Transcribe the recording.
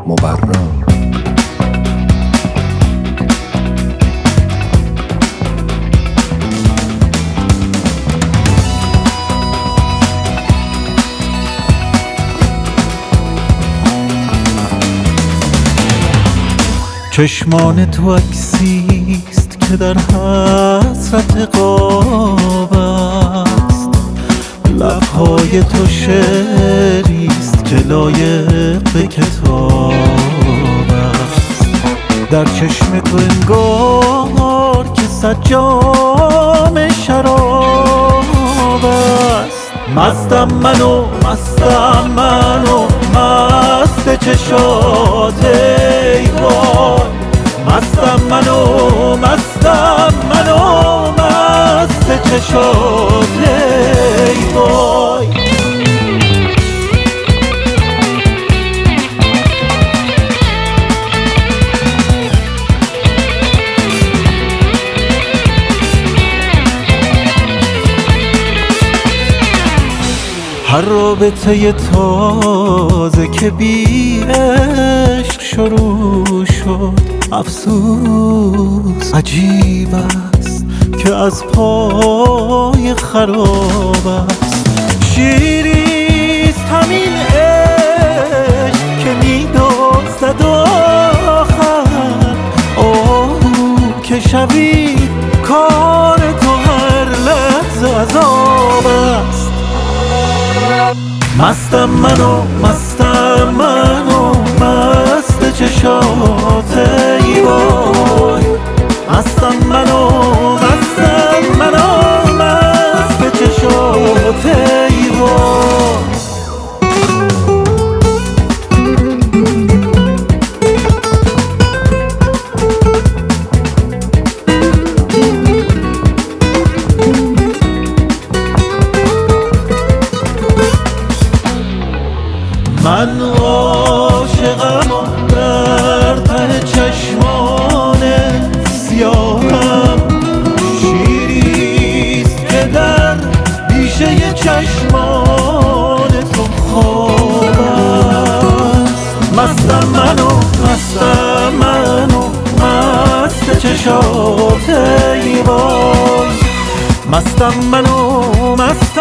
مبرم. چشمان تو عکسیست که در حسرت قاب است، لبهای تو شعریست که لایق به کتاب است. در چشم تو انگار که صد جام شراب است. مستم منو مست چشات ای وای. مستم منو مست چشات ای وای. هر رابطه تازه که بی عشق شروع شد، افسوس عجیب است که از پای خراب است. شیریست همین عشق که می‌دزدد آخر، که شبی کار تو هر لحظه عذاب است. مستم منو مست چشات ای وای. مستم منو مست چشات ای وای. من عاشقم در ته چشمان سیاهم، شیریست که در بیشه چشمان تو خواب است. مستم منو مست چشات ای وای. مستم منو مست